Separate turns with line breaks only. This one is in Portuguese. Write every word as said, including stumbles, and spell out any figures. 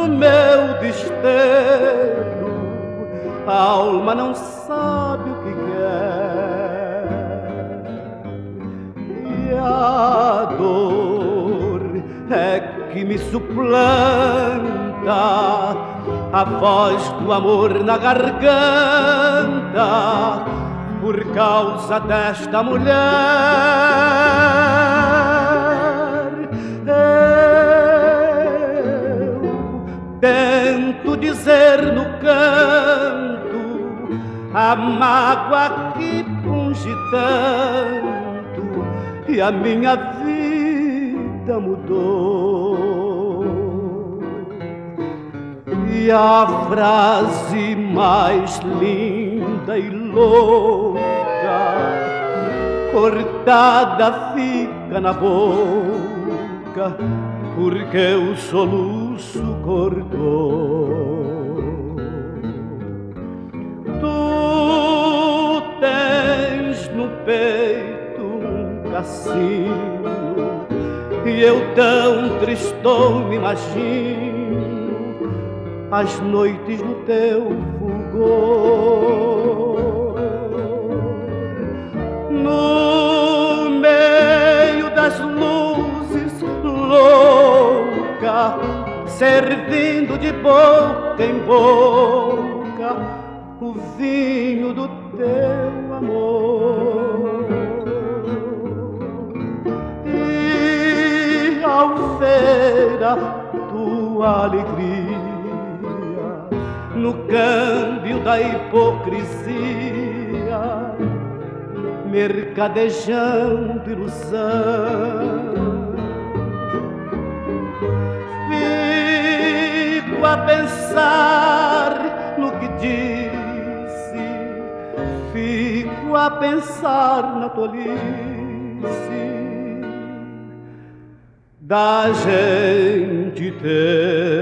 no meu desterro, a alma não sabe o que quer, e a dor é que me suplanta a voz do amor na garganta por causa desta mulher. Eu tento dizer no canto a mágoa que punge tanto e a minha vida mudou. E a frase mais linda e louca cortada fica na boca porque o soluço cortou. Tu tens no peito um cassino e eu tão tristão me imagino as noites no teu fulgor, no meio das luzes louca, servindo de boca em boca o vinho do teu amor. E ao ver a tua alegria no câmbio da hipocrisia, mercadejando ilusão, fico a pensar no que disse, fico a pensar na tolice da gente ter